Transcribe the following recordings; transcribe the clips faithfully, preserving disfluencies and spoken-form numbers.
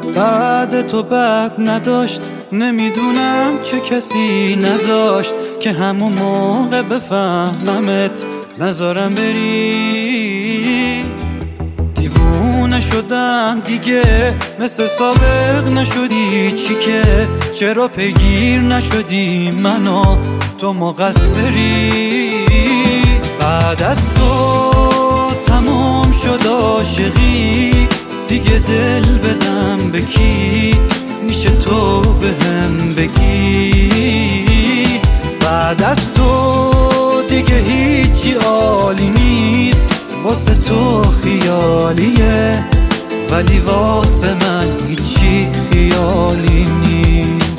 بعد تو بد نداشت، نمیدونم چه کسی نذاشت که همون موقع بفهممت نذارم بری. دیوونه شدم دیگه، مثل سابق نشدی چی که؟ چرا پیگیر نشدی منو تو مقصری؟ بعد از تو تمام شد عاشقی، دیگه دل بدم به کی؟ میشه تو بهم بگی؟ بعد از تو دیگه هیچی عالی نیست، واسه تو خیالیه ولی واسه من هیچی خیالی نیست.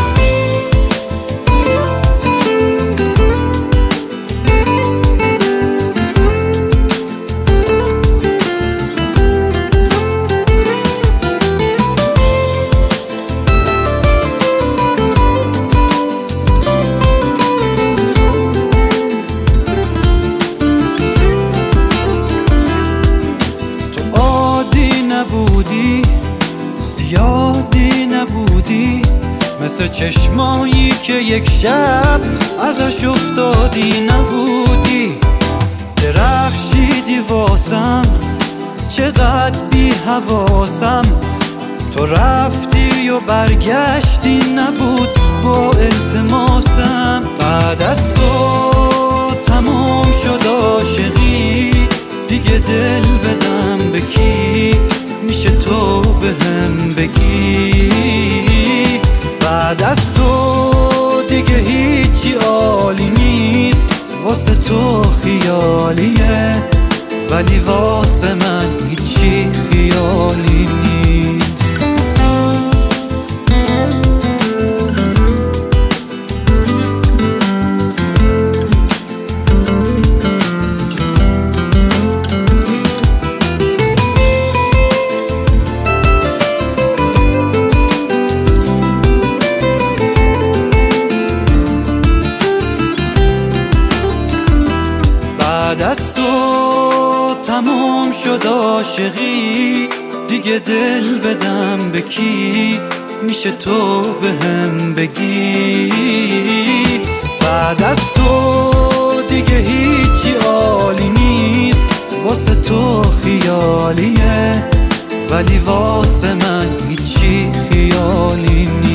نبودی زیادی نبودی، مثل چشمایی که یک شب ازش افتادی نبودی. درخشیدی واسم چقدر بی حواسم، تو رفتی و برگشتی نبود با التماسم. بعد از تو تمام شد عاشقی، دیگه دل بدم به کی؟ میشه تو بهم بگی؟ بعد از تو دیگه هیچی عالی نیست، واسه تو خیالیه ولی واسه من هیچی خیالی نیست. بعد از تو تمام شد عاشقی، دیگه دل بدم به کی؟ میشه تو بهم بگی؟ بعد از تو دیگه هیچی عالی نیست، واسه تو خیالیه ولی واسه من هیچی خیالی نیست.